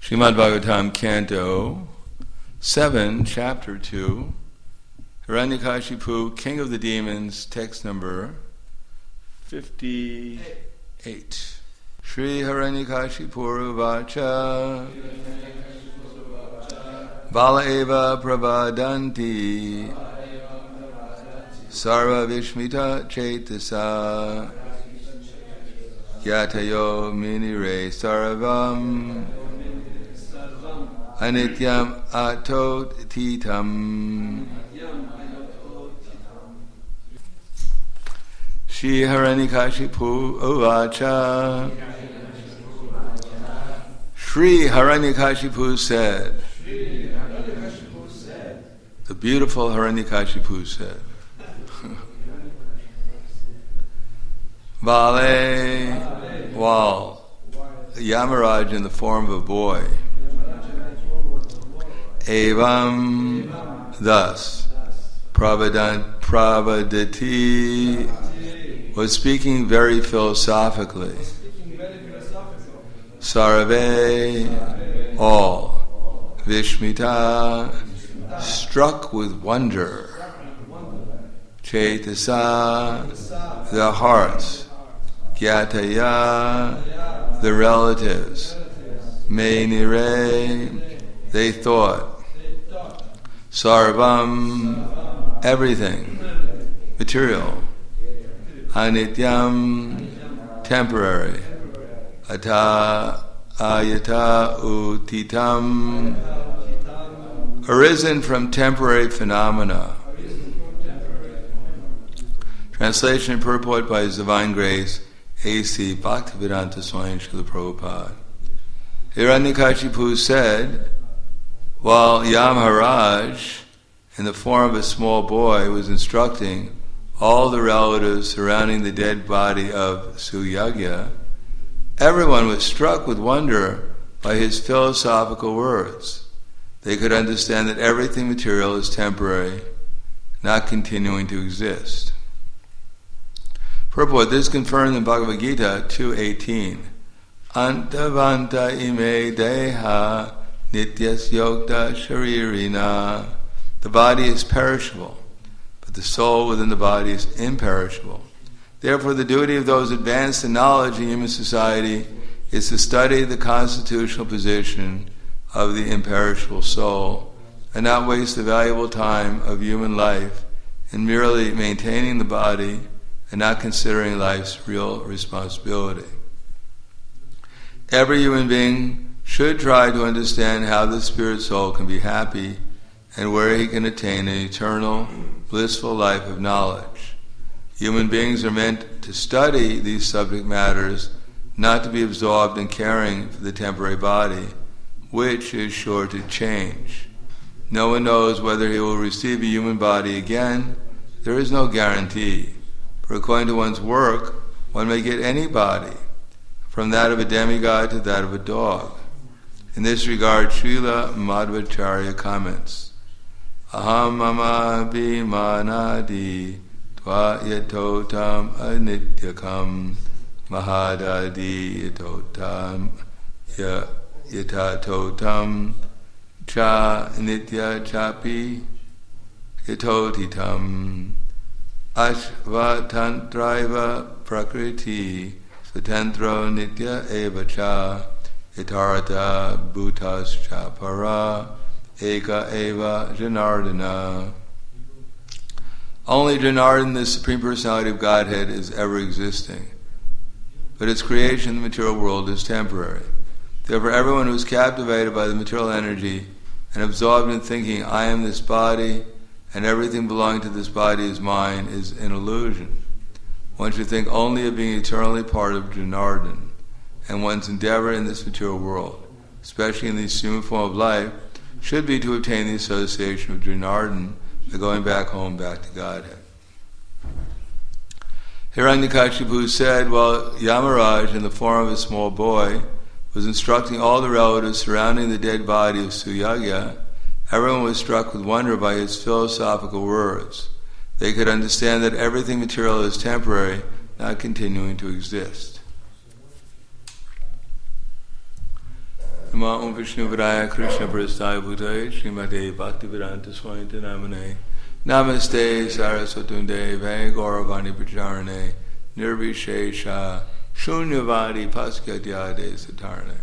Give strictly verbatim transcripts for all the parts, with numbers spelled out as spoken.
Srimad Bhagavatam, Canto seven, Chapter two, Hiranyakashipu, King of the Demons, text number fifty-eight. Shri Hiranyakashipu Vacha Vala Eva Pravadanti Sarva Vishmita Chetasa Yatayo Minire Sarvam Anityam Atotitam. Shri Hiranyakashipu Uvacha. Shri Hiranyakashipu said, the beautiful Hiranyakashipu said, Vale, while Yamaraj in the form of a boy, Evam, thus, Pravadant, Pravadati, was speaking very philosophically. Sarve, all, Vishmita, struck with wonder. Chetasa, the hearts. Gyataya, the relatives. Menire, they thought. Sarvam, everything, material. Anityam, temporary. Ata, ayata, utitam, arisen from temporary phenomena. Translation and purport by His Divine Grace, A C Bhaktivedanta Swami Srila Prabhupada. Hiranyakashipu said, while Yamharaj, in the form of a small boy, was instructing all the relatives surrounding the dead body of Suyagya, everyone was struck with wonder by his philosophical words. They could understand that everything material is temporary, not continuing to exist. Purport, this is confirmed in Bhagavad Gita two eighteen. Antavanta ime deha nityas yogta sharirina. The body is perishable, but the soul within the body is imperishable. Therefore, the duty of those advanced in knowledge in human society is to study the constitutional position of the imperishable soul and not waste the valuable time of human life in merely maintaining the body and not considering life's real responsibility. Every human being should try to understand how the spirit soul can be happy and where he can attain an eternal, blissful life of knowledge. Human beings are meant to study these subject matters, not to be absorbed in caring for the temporary body, which is sure to change. No one knows whether he will receive a human body again. There is no guarantee. For according to one's work, one may get any body, from that of a demigod to that of a dog. In this regard, Srila Madhvacharya comments, Aham mama bhimanadi tva yatotam anityakam mahadadi yatotam yatatotam cha nitya chapi yatotitam ashvatantraiva prakriti satantro nitya evacha itarata bhutascha para eka eva janardana. Only Janardana, the Supreme Personality of Godhead, is ever existing, but its creation in the material world is temporary. Therefore, everyone who is captivated by the material energy and absorbed in thinking, I am this body, and everything belonging to this body is mine, is an illusion. One should think only of being eternally part of Janardana, and one's endeavor in this material world, especially in this human form of life, should be to obtain the association of Janardana by going back home, back to Godhead. Hiranyakashipu said, while Yamaraj, in the form of a small boy, was instructing all the relatives surrounding the dead body of Suyagya, everyone was struck with wonder by his philosophical words. They could understand that everything material is temporary, not continuing to exist. Namo Om Vishnu Vidaya Krishna Prasthaya Bhutaya Srimate Bhaktivedanta Swami Namane Namaste Saraswatunde Vay Gauravani Pacharane Nirvishesha Shunyavadi Paskadyade Satarane.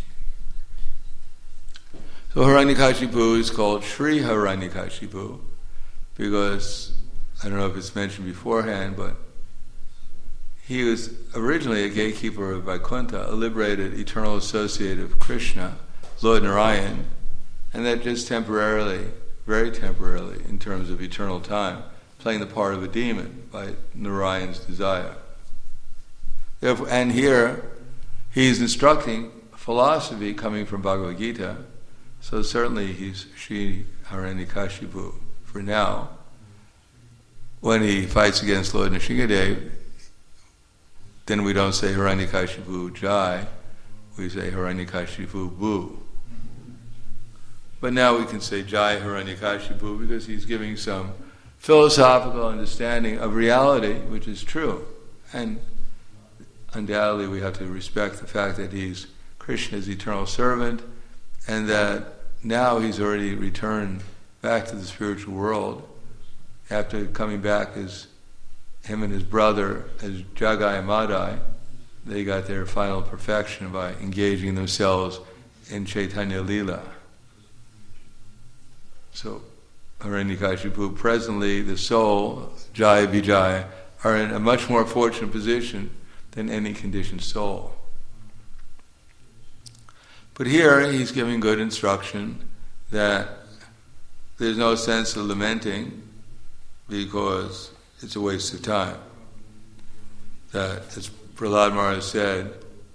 So Hiranyakashipu is called Sri Hiranyakashipu because, I don't know if it's mentioned beforehand, but he was originally a gatekeeper of Vaikuntha, a liberated eternal associate of Krishna, Lord Narayan, and that just temporarily, very temporarily, in terms of eternal time, playing the part of a demon by Narayan's desire. Therefore, and here, he's instructing philosophy coming from Bhagavad Gita, so certainly he's Sri Hiranyakashipu for now. When he fights against Lord Nrsingadev, then we don't say Hiranyakashipu Jai, we say Hiranyakashipu Bu. But now we can say Jai Hiranyakashipu because he's giving some philosophical understanding of reality, which is true. And undoubtedly we have to respect the fact that he's Krishna's eternal servant and that now he's already returned back to the spiritual world after coming back as him and his brother as Jagai and Madai. They got their final perfection by engaging themselves in Chaitanya Leela. So Hiranyakashipu, presently the soul, Jaya Vijaya, are in a much more fortunate position than any conditioned soul. But here he's giving good instruction that there's no sense of lamenting because it's a waste of time. That, as Prahlad Maharaj said,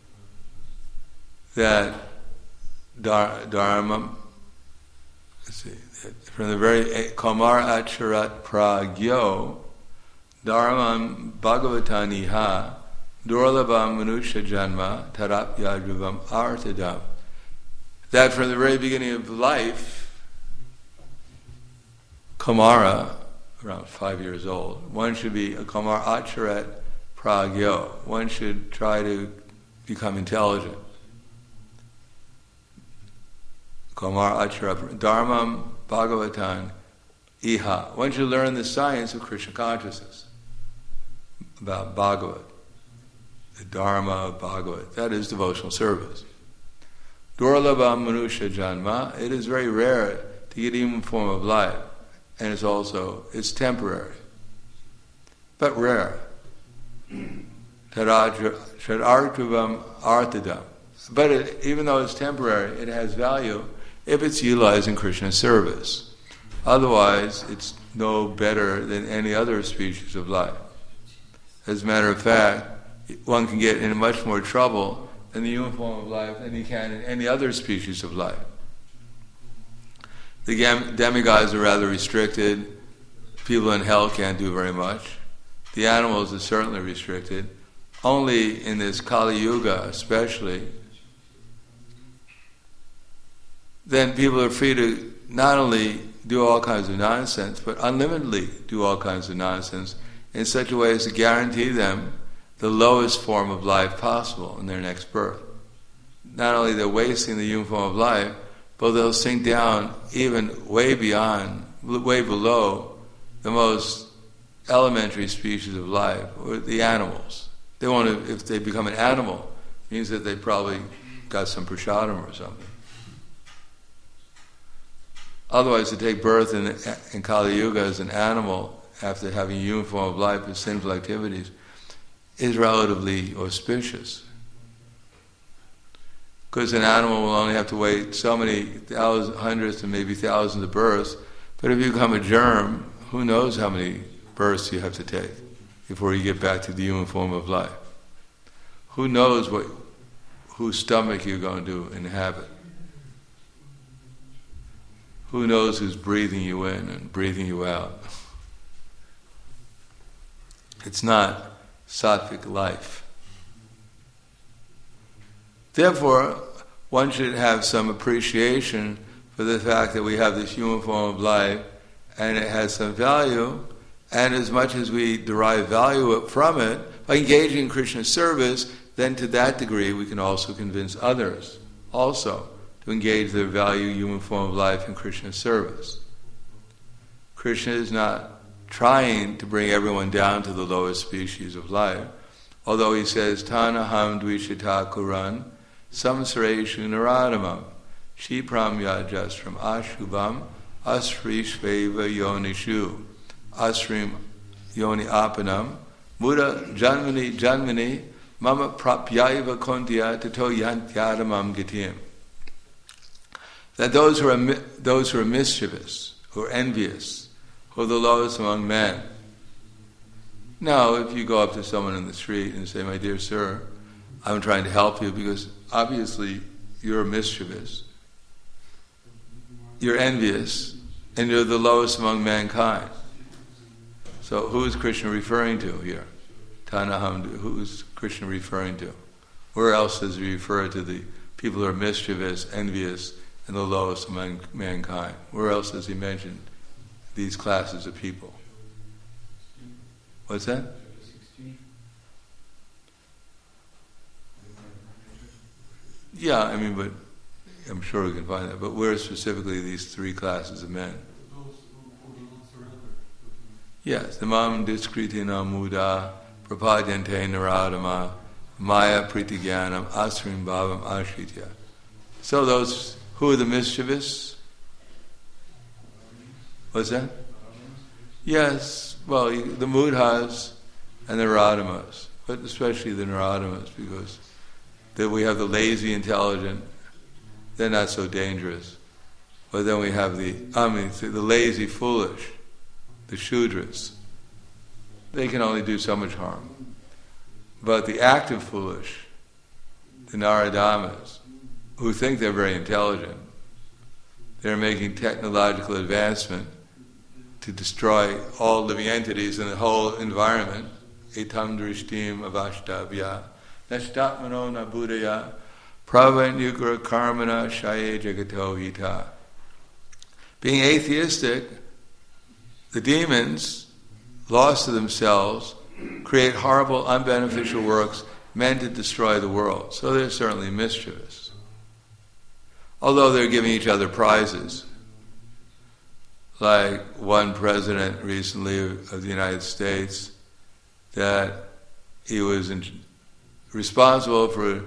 that dar- dharma, let's see, from the very Kamar Acharat Pragyo, Dharmam Bhagavataniha, Durlabam Manusha Janma, Tarapya Dhruvam Artadam. That from the very beginning of life, Kamara, around five years old, one should be a Kamar Acharat Pragyo. One should try to become intelligent. Kamar Acharat Dharmam Bhagavatan Iha. One should learn the science of Krishna consciousness, about Bhagavat, the Dharma of Bhagavat. That is devotional service. Durlabham Manusha Janma. It is very rare to get even form of life. And it's also, it's temporary, but rare. Shadartruvam artadam. But it, even though it's temporary, it has value if it's utilized in Krishna's service. Otherwise, it's no better than any other species of life. As a matter of fact, one can get in much more trouble in the human form of life than he can in any other species of life. The demigods are rather restricted. People in hell can't do very much. The animals are certainly restricted. Only in this Kali Yuga especially, then people are free to not only do all kinds of nonsense, but unlimitedly do all kinds of nonsense in such a way as to guarantee them the lowest form of life possible in their next birth. Not only they're wasting the human form of life, but they'll sink down even way beyond, way below the most elementary species of life, or the animals. They want to, if they become an animal, it means that they probably got some prasadam or something. Otherwise, to take birth in, in Kali Yuga as an animal after having a human form of life with sinful activities is relatively auspicious. Because an animal will only have to wait so many thousands, hundreds, and maybe thousands of births. But if you become a germ, who knows how many births you have to take before you get back to the human form of life? Who knows what, whose stomach you're going to inhabit? Who knows who's breathing you in and breathing you out? It's not sattvic life. Therefore, one should have some appreciation for the fact that we have this human form of life and it has some value, and as much as we derive value from it, by engaging in Krishna's service, then to that degree we can also convince others also to engage their value human form of life in Krishna's service. Krishna is not trying to bring everyone down to the lowest species of life, although he says, Tanaham dvishita kuran samsareshu naradamam shipram yajastram ashubam asri shveva yonishu asrim yoni apanam muda janmani janmani mama prapyaiva kontya tato yantyadamam gitim. That those who are those who are mischievous, who are envious, who are the lowest among men. Now, if you go up to someone in the street and say, my dear sir, I'm trying to help you because obviously you're mischievous, you're envious, and you're the lowest among mankind. So who is Krishna referring to here? Tanaham, who is Krishna referring to? Where else does he refer to the people who are mischievous, envious, and the lowest among mankind? Where else does he mention these classes of people? What's that? Yeah, I mean, but I'm sure we can find that. But where specifically these three classes of men? Yes, the mam diskritina muda prapadyante naradama maya pritigyanam asrim bhavam ashritya. So those who are the mischievous? What's that? Yes, well, the mudhas and the naradamas, but especially the naradamas, because then we have the lazy intelligent, they're not so dangerous. But then we have the, I mean, the lazy foolish, the shudras. They can only do so much harm. But the active foolish, the naradamas, who think they're very intelligent, they're making technological advancement to destroy all living entities in the whole environment. Etam drishtim avashtavya nashtatmano na buddhaya pravanyukra karmana shaye jagato hita. Being atheistic, the demons, lost to themselves, create horrible, unbeneficial works meant to destroy the world. So they're certainly mischievous. Although they're giving each other prizes. Like one president recently of the United States, that he was in, responsible for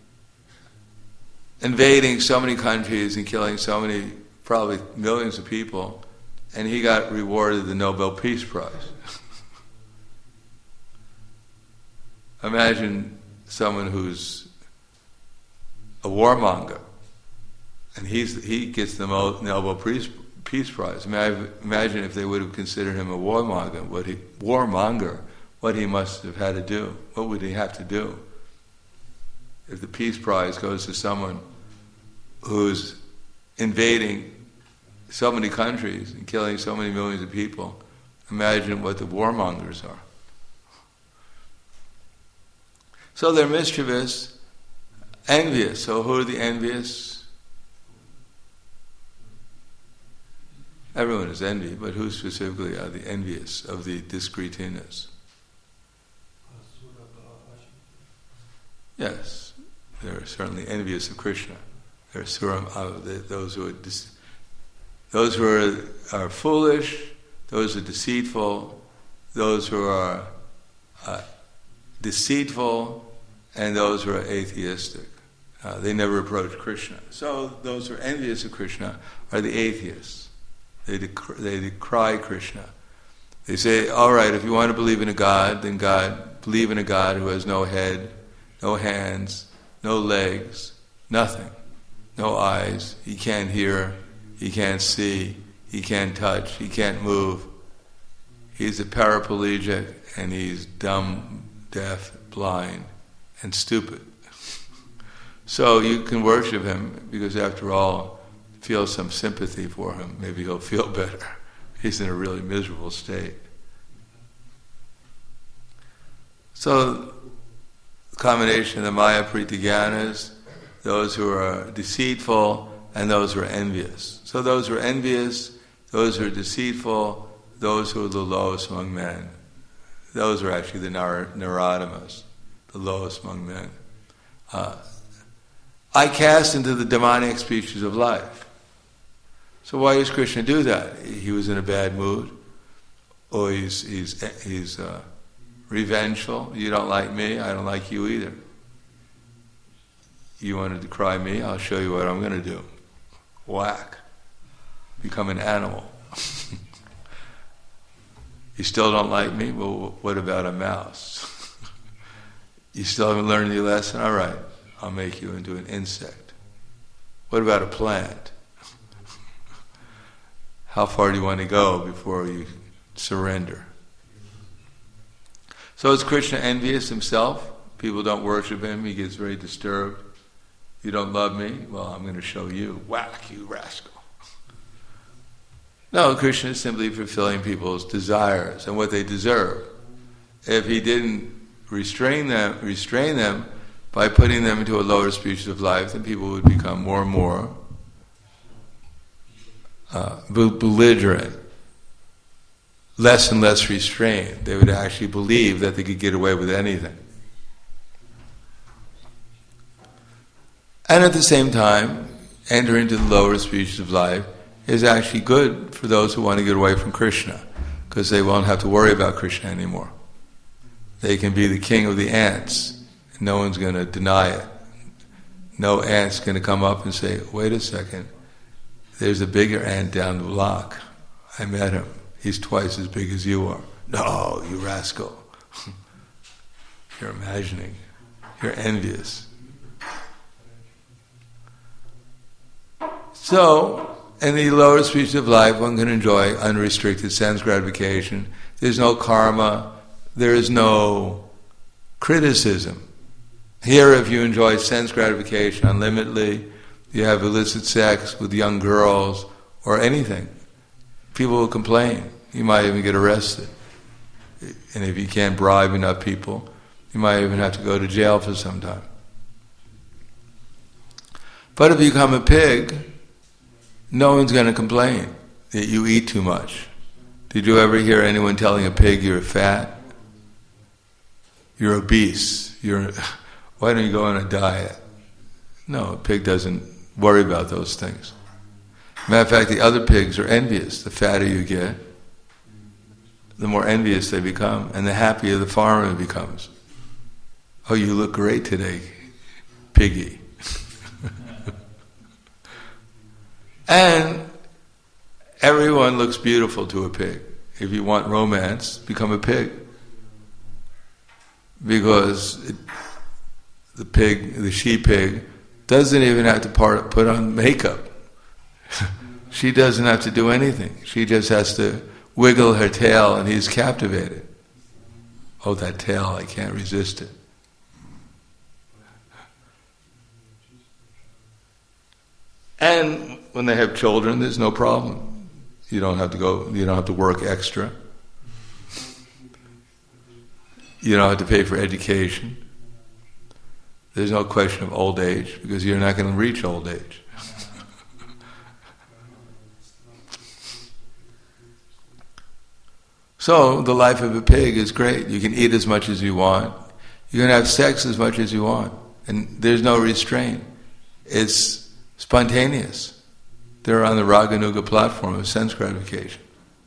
invading so many countries and killing so many, probably millions of people, and he got rewarded the Nobel Peace Prize. Imagine someone who's a warmonger, and he's he gets the Nobel Peace Peace Prize. Imagine if they would have considered him a warmonger, what he warmonger, what he must have had to do. What would he have to do? If the Peace Prize goes to someone who's invading so many countries and killing so many millions of people, imagine what the warmongers are. So they're mischievous, envious. So who are the envious? Everyone is envy, but who specifically are the envious of the discretinas? Yes, they're certainly envious of Krishna. They're suram, uh, they, those who are dis, those who are, are foolish, those who are deceitful, those who are uh, deceitful, and those who are atheistic. Uh, they never approach Krishna. So those who are envious of Krishna are the atheists. They decry, they decry Krishna. They say, all right, if you want to believe in a God, then God, believe in a God who has no head, no hands, no legs, nothing, no eyes. He can't hear, he can't see, he can't touch, he can't move. He's a paraplegic, and he's dumb, deaf, blind, and stupid. So you can worship him, because after all, feel some sympathy for him. Maybe he'll feel better. He's in a really miserable state. So, the combination of the Maya Pritigyanas, those who are deceitful, and those who are envious. So those who are envious, those who are deceitful, those who are the lowest among men. Those are actually the nar- Naradamas, the lowest among men. Uh, I cast into the demonic species of life. So why does Krishna do that? He was in a bad mood, or he's he's he's uh, revengeful. You don't like me, I don't like you either. You want to decry me, I'll show you what I'm going to do. Whack. Become an animal. You still don't like me? Well, what about a mouse? You still haven't learned your lesson? All right, I'll make you into an insect. What about a plant? How far do you want to go before you surrender? So is Krishna envious himself? People don't worship him, he gets very disturbed. You don't love me? Well, I'm going to show you. Whack, you rascal. No, Krishna is simply fulfilling people's desires and what they deserve. If he didn't restrain them, restrain them by putting them into a lower species of life, then people would become more and more uh, belligerent, less and less restrained. They would actually believe that they could get away with anything. And at the same time, enter into the lower species of life is actually good for those who want to get away from Krishna, because they won't have to worry about Krishna anymore. They can be the king of the ants, and no one's going to deny it. No ant's going to come up and say, wait a second, there's a bigger ant down the block. I met him. He's twice as big as you are. No, you rascal. You're imagining. You're envious. So, in the lower species of life, one can enjoy unrestricted sense gratification. There's no karma. There is no criticism. Here, if you enjoy sense gratification unlimitedly, you have illicit sex with young girls or anything, people will complain. You might even get arrested. And if you can't bribe enough people, you might even have to go to jail for some time. But if you become a pig, no one's going to complain that you eat too much. Did you ever hear anyone telling a pig you're fat? You're obese. You're, why don't you go on a diet? No, a pig doesn't worry about those things. Matter of fact, the other pigs are envious. The fatter you get, the more envious they become, and the happier the farmer becomes. Oh, you look great today, piggy. And everyone looks beautiful to a pig. If you want romance, become a pig. Because it, the pig, the she-pig, doesn't even have to part, put on makeup. She doesn't have to do anything. She just has to wiggle her tail and he's captivated. Oh, that tail, I can't resist it. And when they have children, there's no problem. You don't have to go, you don't have to work extra. You don't have to pay for education. There's no question of old age, because you're not going to reach old age. So, the life of a pig is great. You can eat as much as you want. You can have sex as much as you want. And there's no restraint. It's spontaneous. They're on the Raganuga platform of sense gratification.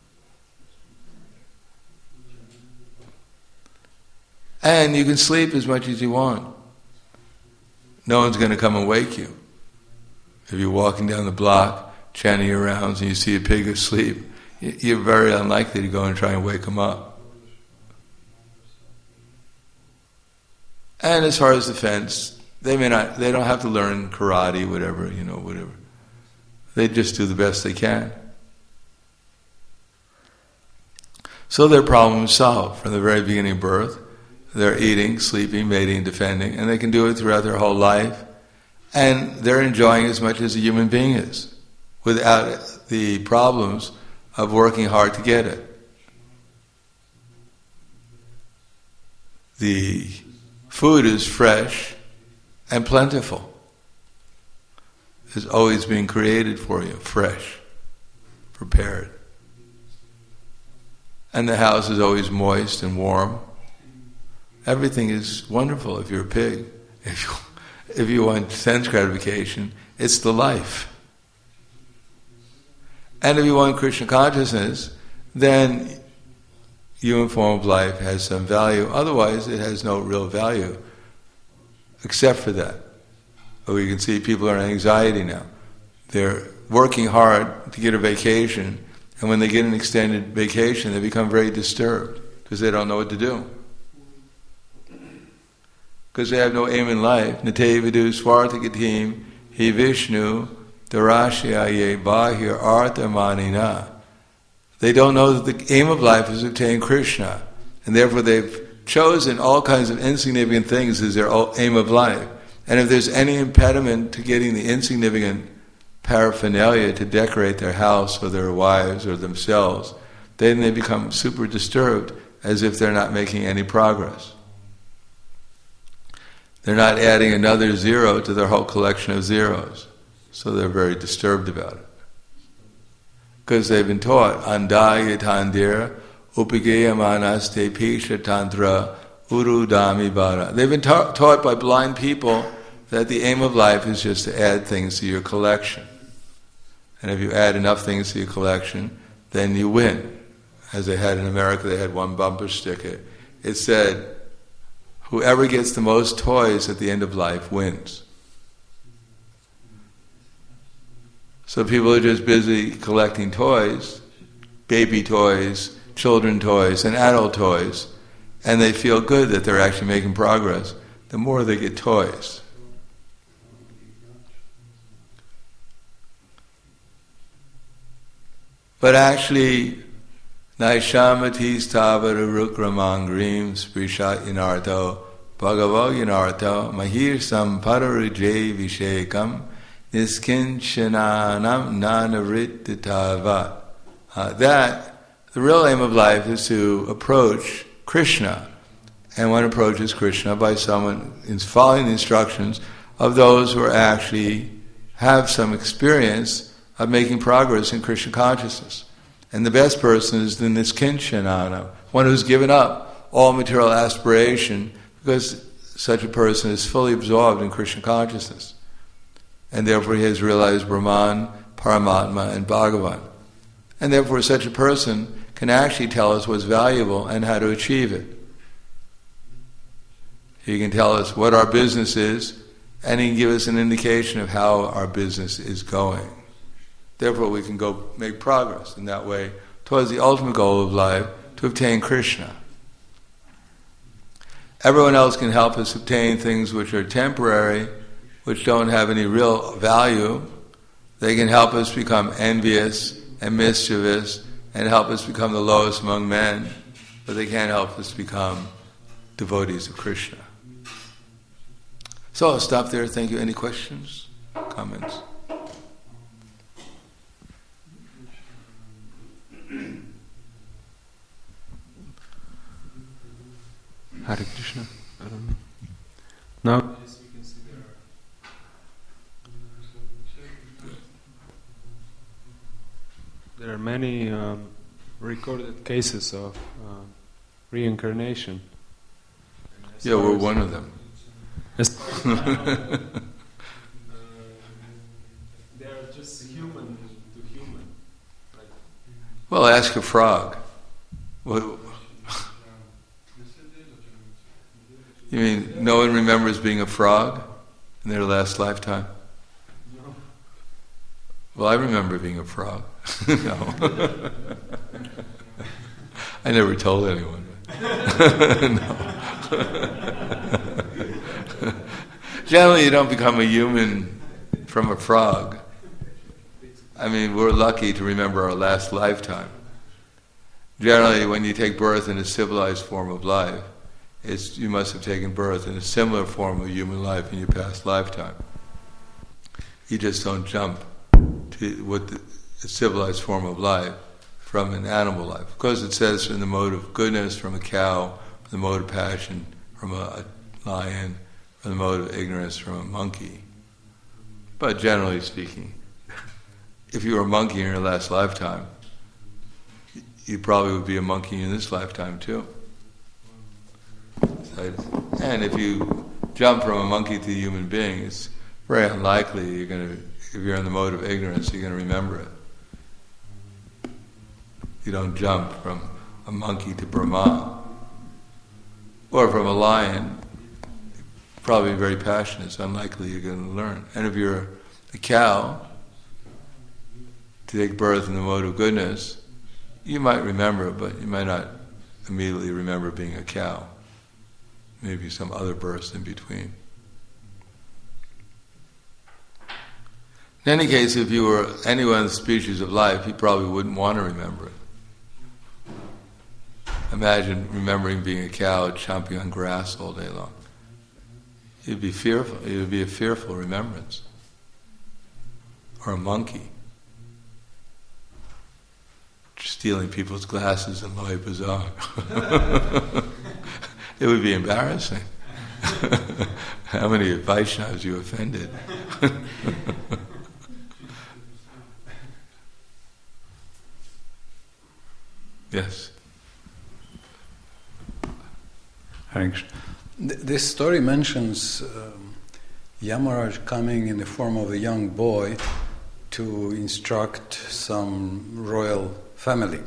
And you can sleep as much as you want. No one's going to come and wake you. If you're walking down the block, chanting your rounds, and you see a pig asleep, you're very unlikely to go and try and wake him up. And as far as defense, they may not, they don't have to learn karate, whatever, you know, whatever. They just do the best they can. So their problem is solved from the very beginning of birth. They're eating, sleeping, mating, defending, and they can do it throughout their whole life. And they're enjoying as much as a human being is, without the problems of working hard to get it. The food is fresh and plentiful. It's always being created for you, fresh, prepared. And the house is always moist and warm. Everything is wonderful if you're a pig. If you, if you want sense gratification, it's the life. And if you want Krishna consciousness, then human form of life has some value. Otherwise, it has no real value, except for that. But we can see people are in anxiety now. They're working hard to get a vacation, and when they get an extended vacation, they become very disturbed because they don't know what to do. Because they have no aim in life. Nate vidu swarthagatim hi Vishnu darashyaye bahir artha manina. They don't know that the aim of life is to obtain Krishna, and therefore they've chosen all kinds of insignificant things as their aim of life. And if there's any impediment to getting the insignificant paraphernalia to decorate their house or their wives or themselves, then they become super disturbed as if they're not making any progress. They're not adding another zero to their whole collection of zeros, so they're very disturbed about it. Because they've been taught, Andaya Tandir, Upageya Manaste Pisha Tantra, Urudami Bara. They've been ta- taught by blind people that the aim of life is just to add things to your collection. And if you add enough things to your collection, then you win. As they had in America, they had one bumper sticker. It said, whoever gets the most toys at the end of life wins. So people are just busy collecting toys, baby toys, children toys, and adult toys, and they feel good that they're actually making progress the more they get toys. But actually, Naishamatis Tavarurukramangrim Sprishat Yanartho Bhagavo Yanartho Mahir Sampararije Vishekam Niskinchananam Nanarititavat. Uh, that, the real aim of life is to approach Krishna. And one approaches Krishna by someone is following the instructions of those who are actually have some experience of making progress in Krishna consciousness. And the best person is the Niskinchanana, one who's given up all material aspiration, because such a person is fully absorbed in Krishna consciousness. And therefore he has realized Brahman, Paramatma, and Bhagavan. And therefore such a person can actually tell us what's valuable and how to achieve it. He can tell us what our business is, and he can give us an indication of how our business is going. Therefore we can go make progress in that way towards the ultimate goal of life, to obtain Krishna. Everyone else can help us obtain things which are temporary, which don't have any real value. They can help us become envious and mischievous and help us become the lowest among men, but they can't help us become devotees of Krishna. So I'll stop there. Thank you. Any questions? Comments? Hare Krishna. I don't know. Now, there are many um, recorded cases of uh, reincarnation. Yeah, we're one of them. They are just human to human. Like, well, ask a frog. What, you mean no one remembers being a frog in their last lifetime? No. Well, I remember being a frog. No. I never told anyone. No. Generally, you don't become a human from a frog. I mean, we're lucky to remember our last lifetime. Generally, when you take birth in a civilized form of life, it's, you must have taken birth in a similar form of human life in your past lifetime. You just don't jump to what the a civilized form of life from an animal life. Of course, it says in the mode of goodness from a cow, the mode of passion from a lion, or the mode of ignorance from a monkey. But generally speaking, if you were a monkey in your last lifetime, you probably would be a monkey in this lifetime too. And if you jump from a monkey to a human being, it's very unlikely you're going to, if you're in the mode of ignorance, you're going to remember it. You don't jump from a monkey to Brahma. Or from a lion, probably very passionate, it's unlikely you're going to learn. And if you're a cow, to take birth in the mode of goodness, you might remember it, but you might not immediately remember being a cow. Maybe some other births in between. In any case, if you were any one of the species of life, you probably wouldn't want to remember it. Imagine remembering being a cow chomping on grass all day long. You'd be fearful. It would be a fearful remembrance. Or a monkey stealing people's glasses in Loy Bazaar. It would be embarrassing. How many Vaishnavas you offended. Yes. Hare Krishna. Th- This story mentions um, Yamaraj coming in the form of a young boy to instruct some royal family.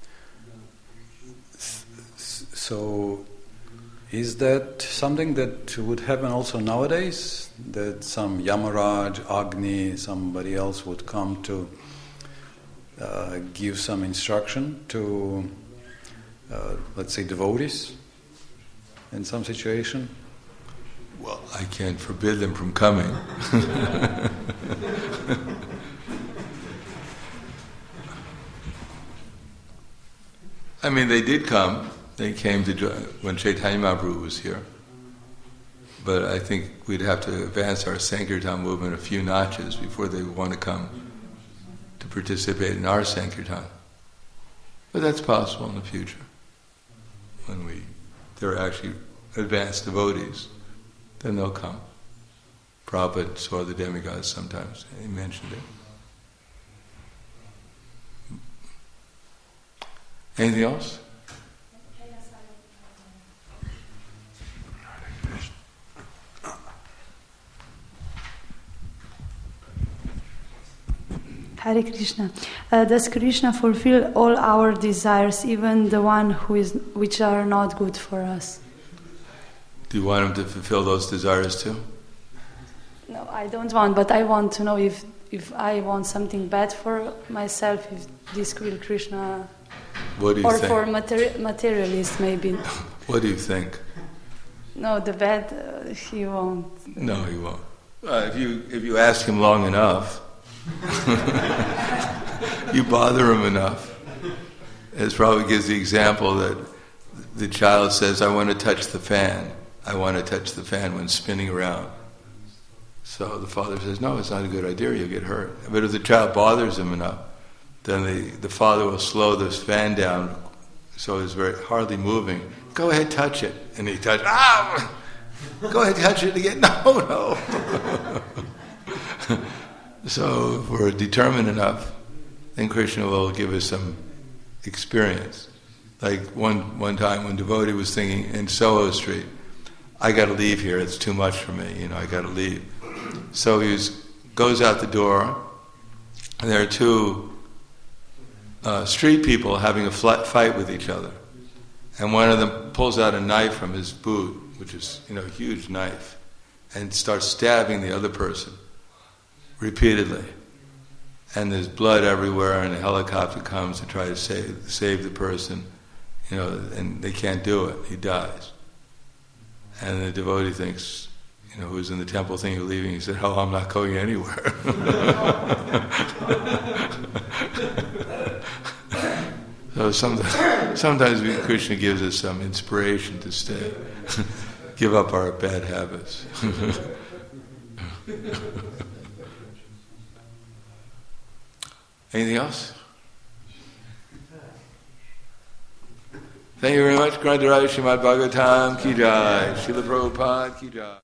S- s- So, is that something that would happen also nowadays? That some Yamaraj, Agni, somebody else would come to uh, give some instruction to, uh, let's say, devotees in some situation? Well, I can't forbid them from coming. I mean, they did come. They came to join when Chaitanya Mahaprabhu was here. But I think we'd have to advance our Sankirtan movement a few notches before they would want to come to participate in our Sankirtan. But that's possible in the future, when we they're actually advanced devotees, then they'll come. Prabhupada saw the demigods sometimes, he mentioned it. Anything else? Hare Krishna. Uh, does Krishna fulfill all our desires, even the one who is, which are not good for us? Do you want him to fulfill those desires too? No, I don't want, but I want to know if if I want something bad for myself, if this will Krishna... What do you or think? for materi- materialists, maybe. What do you think? No, the bad, uh, he won't. No, he won't. Uh, if you if you ask him long enough, you bother him enough. It probably gives the example that the child says, I want to touch the fan. I want to touch the fan when spinning around. So the father says, no, it's not a good idea, you'll get hurt. But if the child bothers him enough, then the, the father will slow this fan down so it's very hardly moving. Go ahead, touch it. And he touches, ah! Go ahead, touch it again. No, no. So if we're determined enough, then Krishna will give us some experience. Like one one time when devotee was thinking in Soho Street, I got to leave here, it's too much for me, you know, I got to leave. So he was, goes out the door, and there are two uh, street people having a flat fight with each other. And one of them pulls out a knife from his boot, which is, you know, a huge knife, and starts stabbing the other person repeatedly. And there's blood everywhere, and a helicopter comes to try to save save the person, you know, and they can't do it. He dies. And the devotee thinks, you know, who's in the temple thinking of leaving, he said, oh, I'm not going anywhere. So sometimes, sometimes we, Krishna gives us some inspiration to stay, give up our bad habits. Anything else? Thank you very much. Grantaraj Srimad Bhagavatam Ki Jai. Srila Prabhupada Ki Jai.